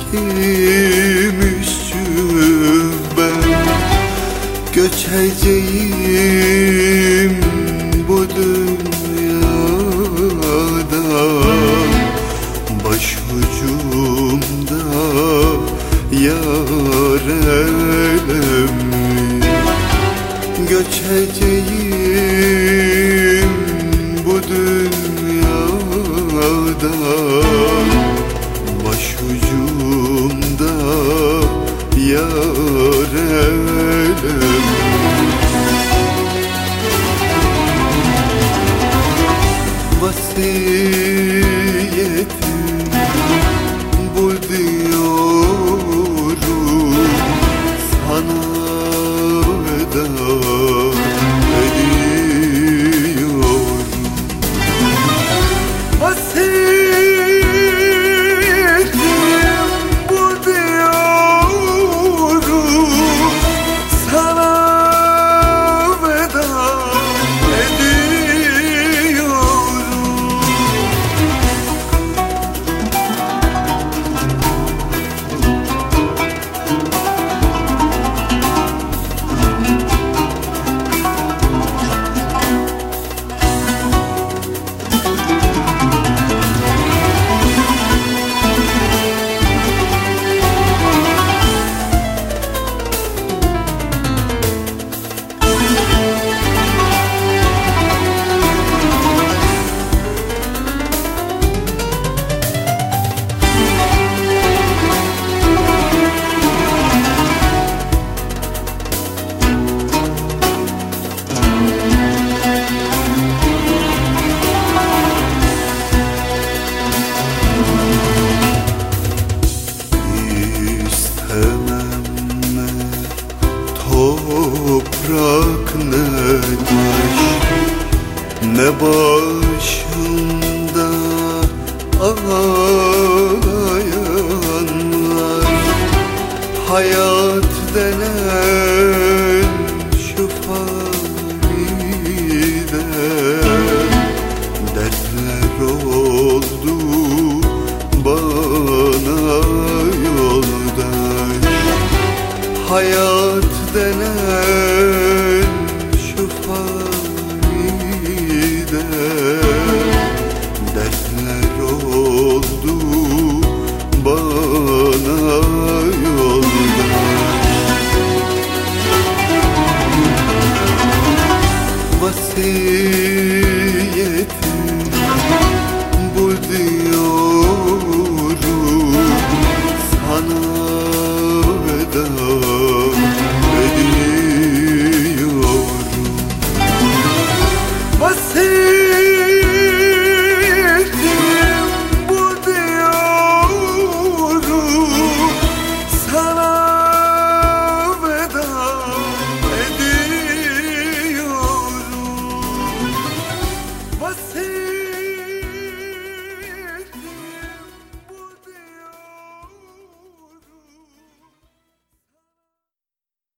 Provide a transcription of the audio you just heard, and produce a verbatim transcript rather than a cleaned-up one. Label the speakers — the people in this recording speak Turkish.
Speaker 1: gitmişim ben. Göçeceğim bu dünyada, başucumda yar elemi. Göçeceğim bu dünyada, başucumda yar elemi. Vasiyetim bu diyorum, sana veda ediyorum. Vasiyetim bu diyorum, sana veda ediyorum. Toprak ne taş, ne başında ağlayanlar. Hayat denen şu fanide dertler oldu bana yoldaş. Hayat denen şu fanide dertler oldu bana yoldaş. Vasiyetim bu diyorum, sana veda ediyorum. Vasiyetim